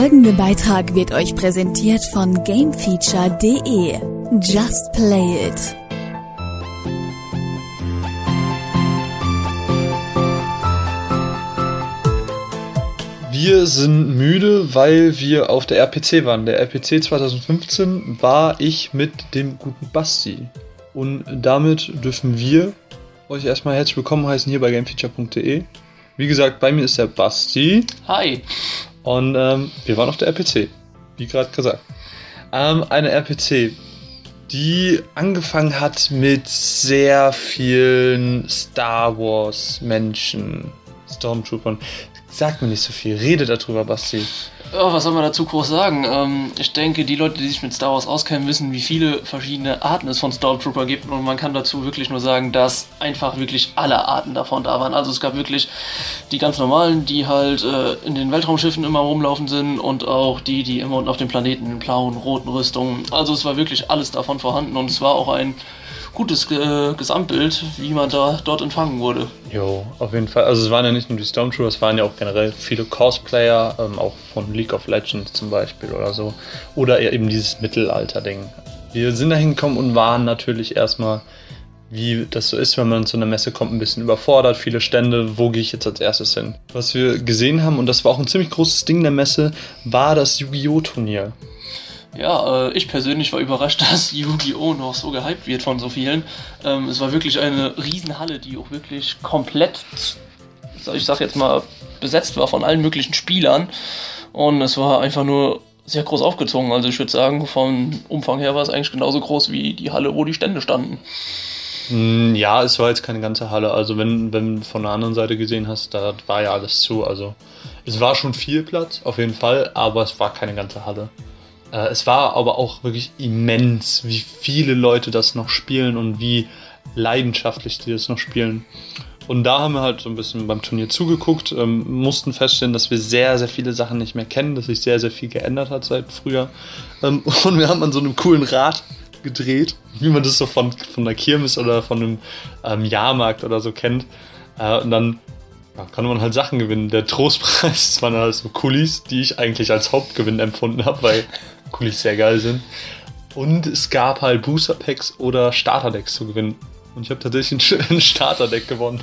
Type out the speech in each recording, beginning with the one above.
folgende Beitrag wird euch präsentiert von gamefeature.de. Just play it. Wir sind müde, weil wir auf der RPC waren. Der RPC 2015 war ich mit dem guten Basti. Und damit dürfen wir euch erstmal herzlich willkommen heißen hier bei gamefeature.de. Wie gesagt, bei mir ist der Basti. Hi. Und wir waren auf der RPC, wie gerade gesagt. Eine RPC, die angefangen hat mit sehr vielen Star Wars Menschen, Stormtroopern. Sag mir nicht so viel, rede darüber, Basti. Ja, was soll man dazu groß sagen? Ich denke, die Leute, die sich mit Star Wars auskennen, wissen, wie viele verschiedene Arten es von Stormtrooper gibt. Und man kann dazu wirklich nur sagen, dass einfach wirklich alle Arten davon da waren. Also es gab wirklich die ganz normalen, die halt in den Weltraumschiffen immer rumlaufen sind. Und auch die immer unten auf dem Planeten in blauen, roten Rüstungen. Also es war wirklich alles davon vorhanden. Und es war auch ein gutes Gesamtbild, wie man dort empfangen wurde. Jo, auf jeden Fall. Also es waren ja nicht nur die Stormtroopers, es waren ja auch generell viele Cosplayer, auch von League of Legends zum Beispiel oder so. Oder eben dieses Mittelalter-Ding. Wir sind da hingekommen und waren natürlich erstmal, wie das so ist, wenn man zu einer Messe kommt, ein bisschen überfordert. Viele Stände, wo gehe ich jetzt als erstes hin? Was wir gesehen haben, und das war auch ein ziemlich großes Ding der Messe, war das Yu-Gi-Oh! Turnier. Ja, ich persönlich war überrascht, dass Yu-Gi-Oh! Noch so gehypt wird von so vielen. Es war wirklich eine Riesenhalle, die auch wirklich komplett, ich sag jetzt mal, besetzt war von allen möglichen Spielern. Und es war einfach nur sehr groß aufgezogen. Also ich würde sagen, vom Umfang her war es eigentlich genauso groß wie die Halle, wo die Stände standen. Ja, es war jetzt keine ganze Halle. Also wenn du von der anderen Seite gesehen hast, da war ja alles zu. Also es war schon viel Platz, auf jeden Fall, aber es war keine ganze Halle. Es war aber auch wirklich immens, wie viele Leute das noch spielen und wie leidenschaftlich die das noch spielen. Und da haben wir halt so ein bisschen beim Turnier zugeguckt, mussten feststellen, dass wir sehr, sehr viele Sachen nicht mehr kennen, dass sich sehr, sehr viel geändert hat seit früher. Und wir haben an so einem coolen Rad gedreht, wie man das so von der Kirmes oder von einem Jahrmarkt oder so kennt. Und dann kann man halt Sachen gewinnen. Der Trostpreis, das waren halt so Kulis, die ich eigentlich als Hauptgewinn empfunden habe, weil Kulis sehr geil sind. Und es gab halt Booster Packs oder Starterdecks zu gewinnen. Und ich habe tatsächlich ein Starterdeck gewonnen.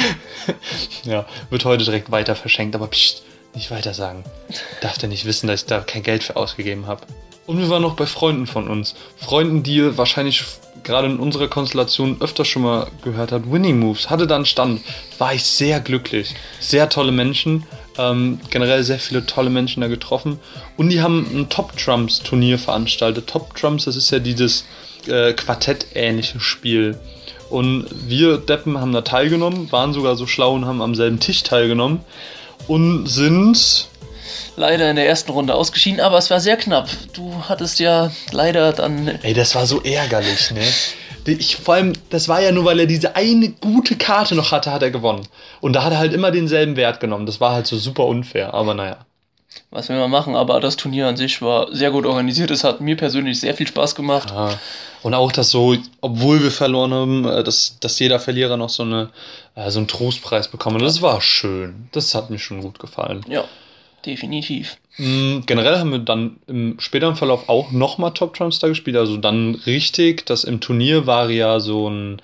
Ja, wird heute direkt weiter verschenkt, aber pst, nicht weiter sagen. Darf der nicht wissen, dass ich da kein Geld für ausgegeben habe. Und wir waren noch bei Freunden von uns. Freunden, die ihr wahrscheinlich gerade in unserer Konstellation öfter schon mal gehört habt. Winning Moves hatte da einen Stand. War ich sehr glücklich. Sehr tolle Menschen. Generell sehr viele tolle Menschen da getroffen. Und die haben ein Top Trumps Turnier veranstaltet. Top Trumps, das ist ja dieses Quartett-ähnliche Spiel. Und wir Deppen haben da teilgenommen, waren sogar so schlau und haben am selben Tisch teilgenommen. Und sind leider in der ersten Runde ausgeschieden, aber es war sehr knapp. Du hattest ja leider dann... Ey, das war so ärgerlich, ne? Vor allem, das war ja nur, weil er diese eine gute Karte noch hatte, hat er gewonnen. Und da hat er halt immer denselben Wert genommen. Das war halt so super unfair, aber naja. Was will man machen, aber das Turnier an sich war sehr gut organisiert. Es hat mir persönlich sehr viel Spaß gemacht. Ja. Und auch, dass so, obwohl wir verloren haben, dass jeder Verlierer noch so einen Trostpreis bekommen. Das war schön. Das hat mir schon gut gefallen. Ja, definitiv. Generell haben wir dann im späteren Verlauf auch nochmal Top Trumps da gespielt. Also dann richtig, das im Turnier war ja so ein,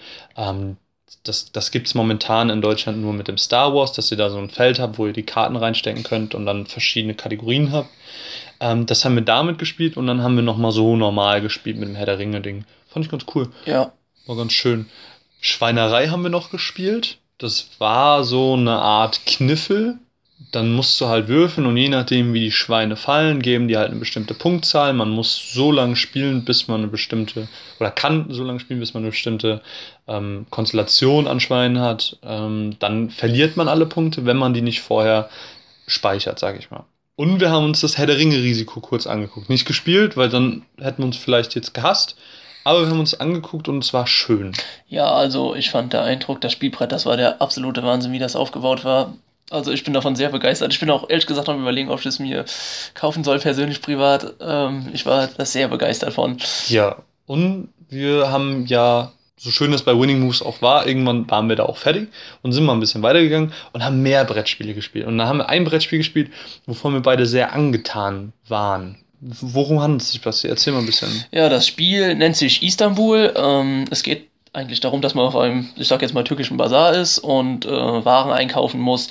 das gibt es momentan in Deutschland nur mit dem Star Wars, dass ihr da so ein Feld habt, wo ihr die Karten reinstecken könnt und dann verschiedene Kategorien habt. Das haben wir damit gespielt und dann haben wir nochmal so normal gespielt mit dem Herr der Ringe-Ding. Fand ich ganz cool. Ja. War ganz schön. Schweinerei haben wir noch gespielt. Das war so eine Art Kniffel. Dann musst du halt würfeln und je nachdem, wie die Schweine fallen, geben die halt eine bestimmte Punktzahl. Man muss so lange spielen, bis man eine bestimmte, oder kann so lange spielen, bis man eine bestimmte Konstellation an Schweinen hat. Dann verliert man alle Punkte, wenn man die nicht vorher speichert, sag ich mal. Und wir haben uns das Herr der Ringe-Risiko kurz angeguckt. Nicht gespielt, weil dann hätten wir uns vielleicht jetzt gehasst. Aber wir haben uns angeguckt und es war schön. Ja, also ich fand der Eindruck, das Spielbrett, das war der absolute Wahnsinn, wie das aufgebaut war. Also ich bin davon sehr begeistert. Ich bin auch ehrlich gesagt am Überlegen, ob ich es mir kaufen soll, persönlich, privat. Ich war da sehr begeistert von. Ja, und wir haben ja so schön das bei Winning Moves auch war, irgendwann waren wir da auch fertig und sind mal ein bisschen weitergegangen und haben mehr Brettspiele gespielt. Und dann haben wir ein Brettspiel gespielt, wovon wir beide sehr angetan waren. Worum handelt es sich, Basti? Erzähl mal ein bisschen. Ja, das Spiel nennt sich Istanbul. Es geht eigentlich darum, dass man auf einem, ich sag jetzt mal, türkischen Basar ist und Waren einkaufen muss,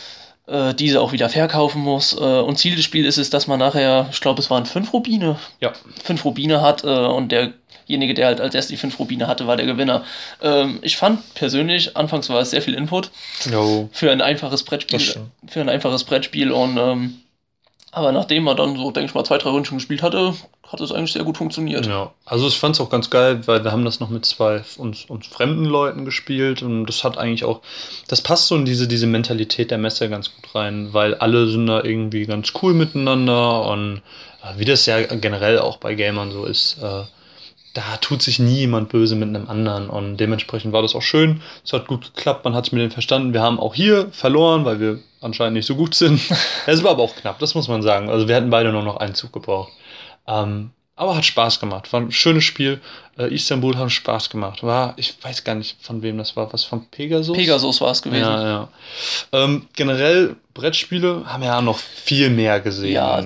diese auch wieder verkaufen muss. Und Ziel des Spiels ist es, dass man nachher, ich glaube, es waren 5 Rubine. Ja. 5 Rubine hat und derjenige, der halt als erstes die 5 Rubine hatte, war der Gewinner. Ich fand persönlich, anfangs war es sehr viel Input für ein einfaches Brettspiel. Und aber nachdem man dann so, denke ich mal, 2, 3 Runden gespielt hatte, hat es eigentlich sehr gut funktioniert. Ja, also ich fand es auch ganz geil, weil wir haben das noch mit 2 uns fremden Leuten gespielt und das hat eigentlich auch, das passt so in diese Mentalität der Messe ganz gut rein, weil alle sind da irgendwie ganz cool miteinander und wie das ja generell auch bei Gamern so ist, da tut sich nie jemand böse mit einem anderen und dementsprechend war das auch schön. Es hat gut geklappt, man hat es mit denen verstanden. Wir haben auch hier verloren, weil wir anscheinend nicht so gut sind. Es war aber auch knapp, das muss man sagen. Also wir hätten beide nur noch einen Zug gebraucht. Aber hat Spaß gemacht. War ein schönes Spiel. Istanbul hat Spaß gemacht. Ich weiß gar nicht, von wem das war. Was, von Pegasus? Pegasus war es gewesen. Ja. Generell, Brettspiele haben ja noch viel mehr gesehen. Ja.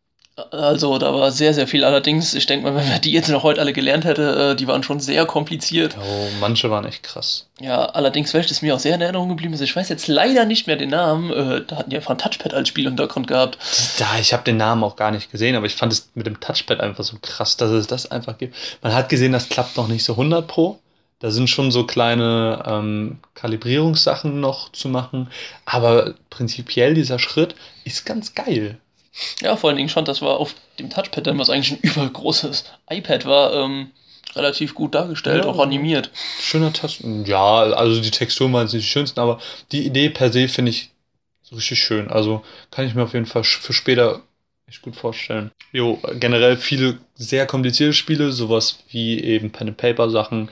Also da war sehr, sehr viel. Allerdings, ich denke mal, wenn wir die jetzt noch heute alle gelernt hätte, die waren schon sehr kompliziert. Oh, manche waren echt krass. Ja, allerdings, welches mir auch sehr in Erinnerung geblieben ist, ich weiß jetzt leider nicht mehr den Namen, da hatten die einfach ein Touchpad als Spielhintergrund gehabt. Ich habe den Namen auch gar nicht gesehen, aber ich fand es mit dem Touchpad einfach so krass, dass es das einfach gibt. Man hat gesehen, das klappt noch nicht so 100%. Da sind schon so kleine Kalibrierungssachen noch zu machen, aber prinzipiell dieser Schritt ist ganz geil. Ja, vor allen Dingen schon, das war auf dem Touchpad dann, was eigentlich ein übergroßes iPad war, relativ gut dargestellt, auch animiert. Schöner Tasten. Ja, also die Texturen waren jetzt nicht die schönsten, aber die Idee per se finde ich so richtig schön. Also kann ich mir auf jeden Fall für später echt gut vorstellen. Jo, generell viele sehr komplizierte Spiele, sowas wie eben Pen-and-Paper-Sachen.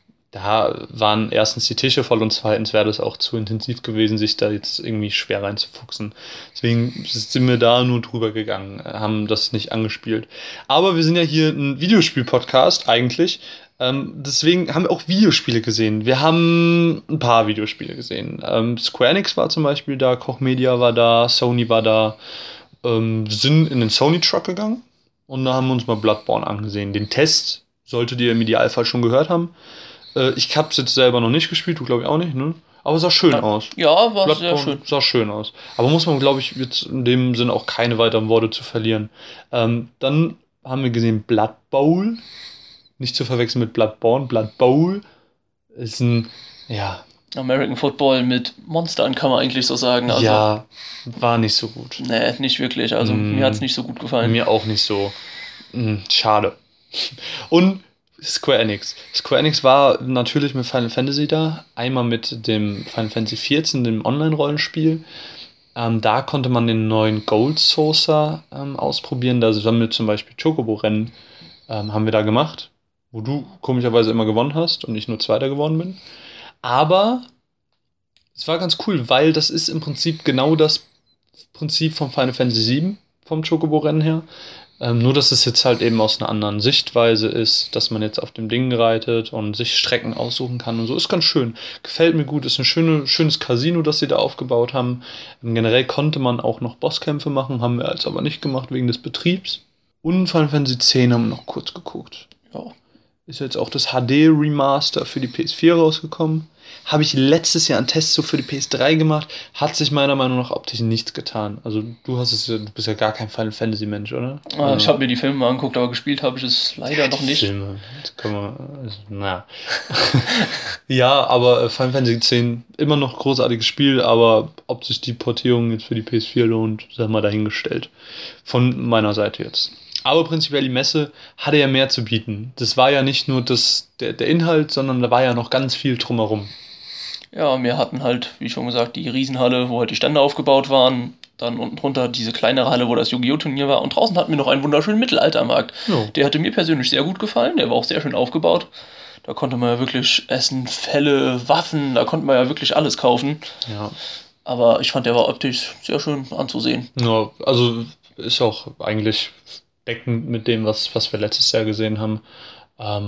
Da waren erstens die Tische voll und zweitens wäre das auch zu intensiv gewesen, sich da jetzt irgendwie schwer reinzufuchsen. Deswegen sind wir da nur drüber gegangen, haben das nicht angespielt. Aber wir sind ja hier ein Videospiel-Podcast eigentlich. Deswegen haben wir auch Videospiele gesehen. Wir haben ein paar Videospiele gesehen. Square Enix war zum Beispiel da, Koch Media war da, Sony war da. Sind in den Sony-Truck gegangen und da haben wir uns mal Bloodborne angesehen. Den Test solltet ihr im Idealfall schon gehört haben. Ich habe es jetzt selber noch nicht gespielt, du glaube ich auch nicht, ne? Aber es sah schön aus. Ja, war Bloodborne sehr schön. Sah schön aus. Aber muss man, glaube ich, jetzt in dem Sinn auch keine weiteren Worte zu verlieren. Dann haben wir gesehen Blood Bowl. Nicht zu verwechseln mit Bloodborne. Blood Bowl ist ein, ja. American Football mit Monstern, kann man eigentlich so sagen. Also, ja, war nicht so gut. Nee, nicht wirklich. Also mir hat es nicht so gut gefallen. Mir auch nicht so. Schade. Und Square Enix. Square Enix war natürlich mit Final Fantasy da. Einmal mit dem Final Fantasy XIV, dem Online-Rollenspiel. Da konnte man den neuen Gold Saucer ausprobieren. Da haben wir zum Beispiel Chocobo-Rennen haben wir da gemacht, wo du komischerweise immer gewonnen hast und ich nur Zweiter geworden bin. Aber es war ganz cool, weil das ist im Prinzip genau das Prinzip von Final Fantasy VII, vom Chocobo-Rennen her. Nur, dass es jetzt halt eben aus einer anderen Sichtweise ist, dass man jetzt auf dem Ding reitet und sich Strecken aussuchen kann und so. Ist ganz schön. Gefällt mir gut. Ist ein schönes Casino, das sie da aufgebaut haben. Generell konnte man auch noch Bosskämpfe machen, haben wir jetzt aber nicht gemacht wegen des Betriebs. Und Final Fantasy X haben wir noch kurz geguckt. Ja. Ist jetzt auch das HD-Remaster für die PS4 rausgekommen. Habe ich letztes Jahr einen Test so für die PS3 gemacht. Hat sich meiner Meinung nach optisch nichts getan. Also du bist ja gar kein Final Fantasy Mensch, oder? Ich habe mir die Filme mal angeguckt, aber gespielt habe ich es leider noch nicht. Filme, das können wir, naja. Ja, aber Final Fantasy X immer noch großartiges Spiel, aber ob sich die Portierung jetzt für die PS4 lohnt, sag mal dahingestellt. Von meiner Seite jetzt. Aber prinzipiell die Messe hatte ja mehr zu bieten. Das war ja nicht nur der Inhalt, sondern da war ja noch ganz viel drumherum. Ja, wir hatten halt, wie schon gesagt, die Riesenhalle, wo halt die Stände aufgebaut waren. Dann unten drunter diese kleinere Halle, wo das Yu-Gi-Oh! Turnier war. Und draußen hatten wir noch einen wunderschönen Mittelaltermarkt. Ja. Der hatte mir persönlich sehr gut gefallen. Der war auch sehr schön aufgebaut. Da konnte man ja wirklich Essen, Felle, Waffen, da konnte man ja wirklich alles kaufen. Ja. Aber ich fand, der war optisch sehr schön anzusehen. Ja, also ist auch eigentlich deckend mit dem, was wir letztes Jahr gesehen haben.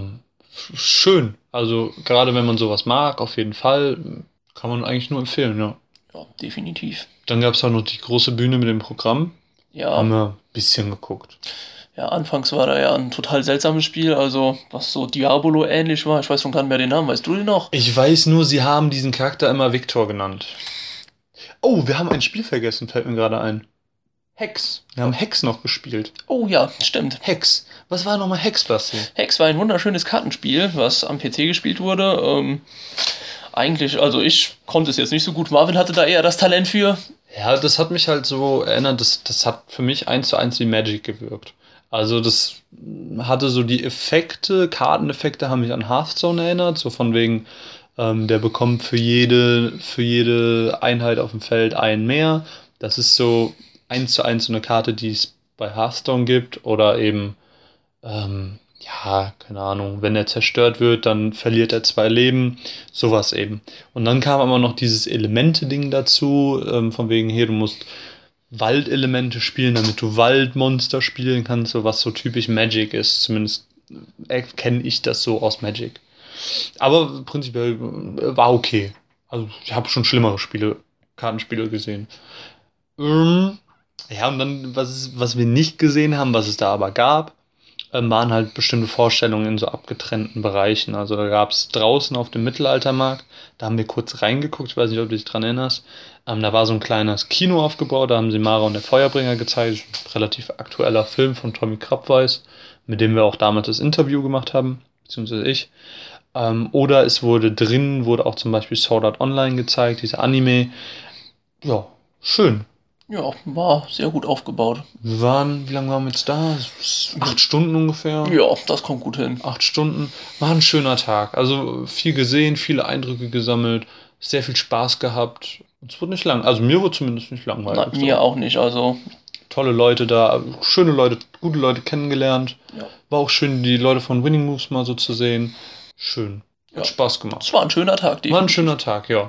schön. Also gerade wenn man sowas mag, auf jeden Fall, kann man eigentlich nur empfehlen, ja. Ja, definitiv. Dann gab es auch noch die große Bühne mit dem Programm. Ja. Haben wir ein bisschen geguckt. Ja, anfangs war da ja ein total seltsames Spiel, also was so Diabolo ähnlich war. Ich weiß schon gar nicht mehr den Namen, weißt du den noch? Ich weiß nur, sie haben diesen Charakter immer Victor genannt. Oh, wir haben ein Spiel vergessen, fällt mir gerade ein. Hex. Wir haben Hex noch gespielt. Oh ja, stimmt. Hex. Was war nochmal Hex, Basti? Hex war ein wunderschönes Kartenspiel, was am PC gespielt wurde. Eigentlich, also ich konnte es jetzt nicht so gut. Marvin hatte da eher das Talent für. Ja, das hat mich halt so erinnert, das hat für mich 1:1 wie Magic gewirkt. Also das hatte so die Effekte, Karteneffekte haben mich an Hearthstone erinnert, so von wegen, der bekommt für jede Einheit auf dem Feld einen mehr. Das ist so 1:1 so eine Karte, die es bei Hearthstone gibt. Oder eben, ja, keine Ahnung, wenn er zerstört wird, dann verliert er 2 Leben. Sowas eben. Und dann kam aber noch dieses Elemente-Ding dazu, von wegen, hier, du musst Waldelemente spielen, damit du Waldmonster spielen kannst, so was so typisch Magic ist. Zumindest kenne ich das so aus Magic. Aber prinzipiell war okay. Also ich habe schon schlimmere Kartenspiele gesehen. Ja, und dann, was wir nicht gesehen haben, was es da aber gab, waren halt bestimmte Vorstellungen in so abgetrennten Bereichen. Also da gab es draußen auf dem Mittelaltermarkt, da haben wir kurz reingeguckt, ich weiß nicht, ob du dich dran erinnerst, da war so ein kleines Kino aufgebaut, da haben sie Mara und der Feuerbringer gezeigt, ein relativ aktueller Film von Tommy Krabweis, mit dem wir auch damals das Interview gemacht haben, beziehungsweise ich. Oder es wurde auch zum Beispiel Sword Art Online gezeigt, dieser Anime. Ja, schön. Ja, war sehr gut aufgebaut. Wie lange waren wir jetzt da? 8 Stunden ungefähr? Ja, das kommt gut hin. 8 Stunden. War ein schöner Tag. Also viel gesehen, viele Eindrücke gesammelt, sehr viel Spaß gehabt. Es wurde nicht lang. Also mir wurde zumindest nicht langweilig. Nein, mir auch nicht. Also tolle Leute da, schöne Leute, gute Leute kennengelernt. Ja. War auch schön, die Leute von Winning Moves mal so zu sehen. Schön. Hat Spaß gemacht. Es war ein schöner Tag. War ein schöner Tag, ja.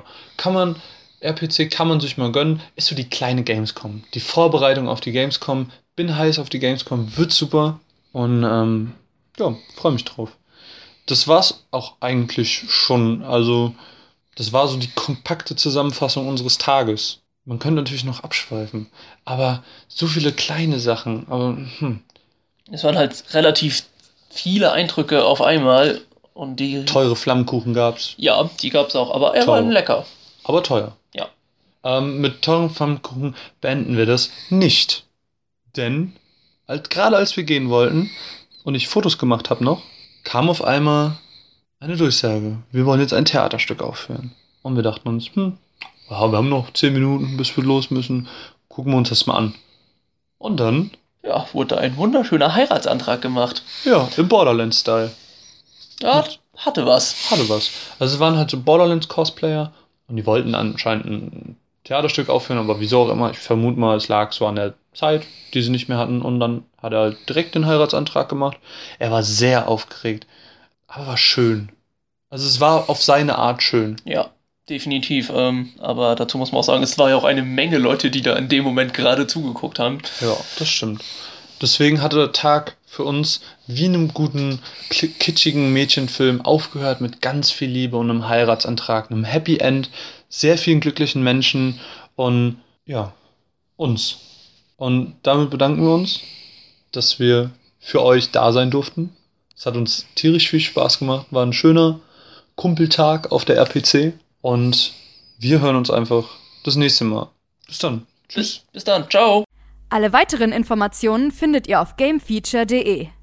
RPC kann man sich mal gönnen. Ist so die kleine Gamescom. Die Vorbereitung auf die Gamescom. Bin heiß auf die Gamescom. Wird super. Und ja, freue mich drauf. Das war's auch eigentlich schon. Also, das war so die kompakte Zusammenfassung unseres Tages. Man könnte natürlich noch abschweifen. Aber so viele kleine Sachen. Aber, Es waren halt relativ viele Eindrücke auf einmal. Und die teure Flammkuchen gab's. Ja, die gab's auch. Aber er war lecker. Aber teuer. Ja. Mit teuren Pfannkuchen beenden wir das nicht. Denn, gerade als wir gehen wollten und ich Fotos gemacht habe noch, kam auf einmal eine Durchsage. Wir wollen jetzt ein Theaterstück aufführen. Und wir dachten uns, ja, wir haben noch 10 Minuten, bis wir los müssen. Gucken wir uns das mal an. Und dann... ja, wurde ein wunderschöner Heiratsantrag gemacht. Ja, im Borderlands-Style. Ja, hatte was. Also es waren halt so Borderlands-Cosplayer und die wollten anscheinend ein Theaterstück aufführen, aber wieso auch immer, ich vermute mal, es lag so an der Zeit, die sie nicht mehr hatten, und dann hat er halt direkt den Heiratsantrag gemacht. Er war sehr aufgeregt, aber war schön. Also es war auf seine Art schön. Ja, definitiv. Aber dazu muss man auch sagen, es war ja auch eine Menge Leute, die da in dem Moment gerade zugeguckt haben. Ja, das stimmt. Deswegen hatte der Tag für uns wie in einem guten, kitschigen Mädchenfilm aufgehört mit ganz viel Liebe und einem Heiratsantrag, einem Happy End, sehr vielen glücklichen Menschen und ja, uns. Und damit bedanken wir uns, dass wir für euch da sein durften. Es hat uns tierisch viel Spaß gemacht, war ein schöner Kumpeltag auf der RPC und wir hören uns einfach das nächste Mal. Bis dann. Tschüss. Bis dann. Ciao. Alle weiteren Informationen findet ihr auf gamefeature.de.